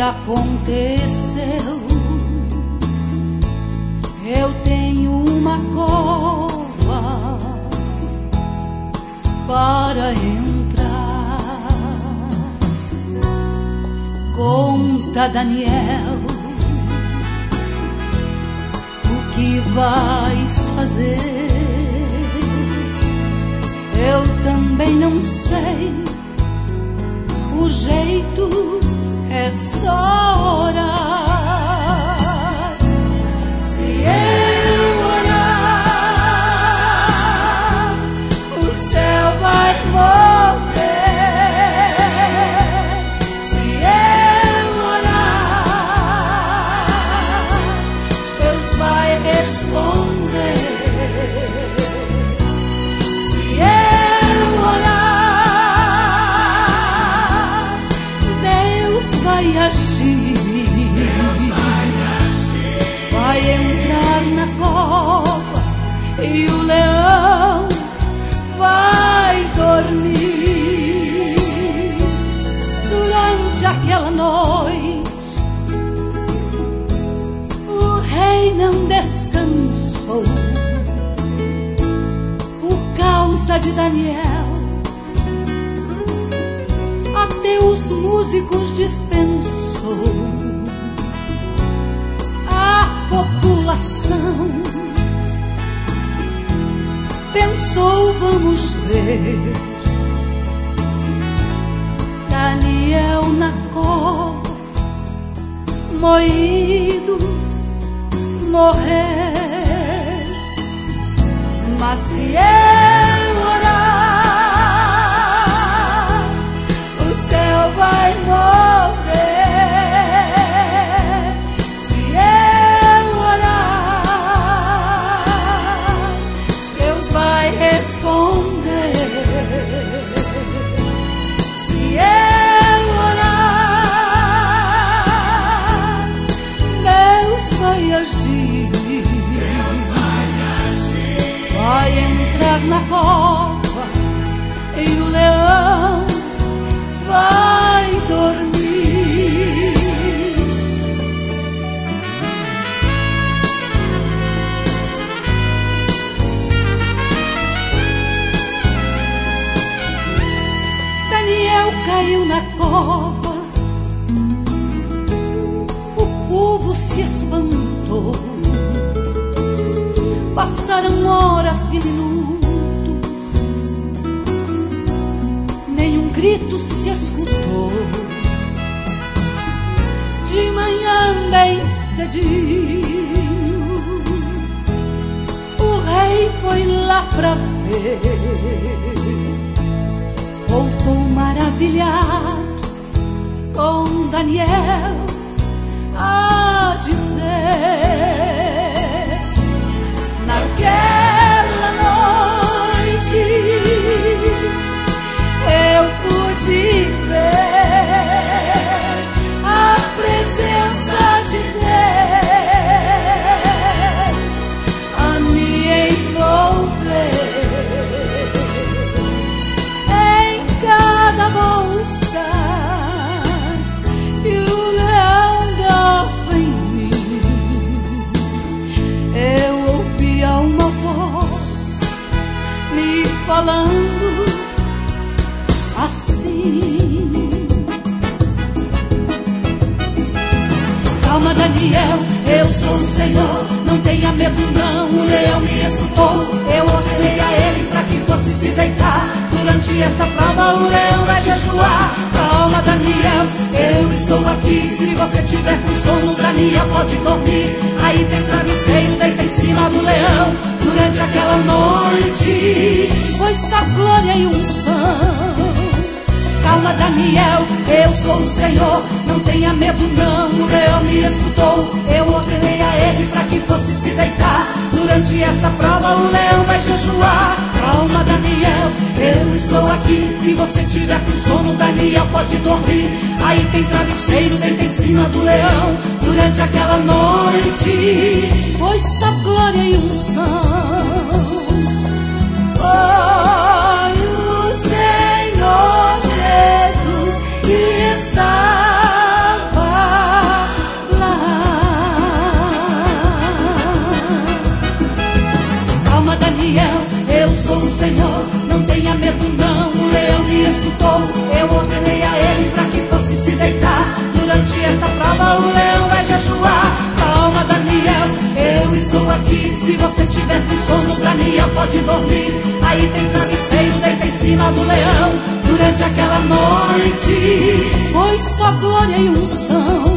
aconteceu? Eu tenho uma cova para entrar. Conta, Daniel, o que vais fazer? Eu também não sei. O jeito é só orar. Se eu orar, o céu vai mover. Se eu orar, Deus vai responder. Se eu orar, Deus vai agir. Vai entrar na cova e o leão vai dormir. Durante aquela noite, o rei não descansou por causa de Daniel. Até os músicos dispensou. A população pensou, vamos ver Daniel na cova, moído, morrer. Mas se eu orar, o céu vai mover. Se eu orar, Deus vai responder. Se eu orar, Deus vai agir. Vai entrar na cova e o leão vai dormir. Daniel caiu na cova, o povo se espantou. Passaram horas e minutos, nenhum grito se escutou. De manhã bem cedinho, o rei foi lá pra ver. Voltou maravilhado com Daniel a dizer: naquela noite eu pude ver a presença de Deus a me envolver. Em cada volta que o leão dava em mim, eu ouvia uma voz me falando assim: calma, Daniel, eu sou o Senhor, não tenha medo não. O leão me escutou, eu ordenei a ele para que fosse se deitar. Durante esta prova o leão vai jejuar. Calma, Daniel, eu estou aqui. Se você tiver com sono, Daniel pode dormir. Aí tem travesseiro, deita em cima do leão. Durante aquela noite foi-se a glória e unção. Calma, Daniel, eu sou o Senhor, não tenha medo não. O leão me escutou, eu ordenei a ele para que fosse se deitar. Durante esta prova o leão vai jejuar. Calma, Daniel, eu estou aqui. Se você tiver com sono, Daniel pode dormir. Aí tem travesseiro, deita em cima do leão. Durante aquela noite foi-se a glória e unção. Foi o Senhor Jesus que estava Senhor, não tenha medo não. O leão me escutou, eu ordenei a ele para que fosse se deitar. Durante esta prova o leão vai jejuar. Calma, Daniel, eu estou aqui. Se você tiver com sono, Daniel, pode dormir. Aí tem travesseiro, deita em cima do leão. Durante aquela noite foi só glória e unção.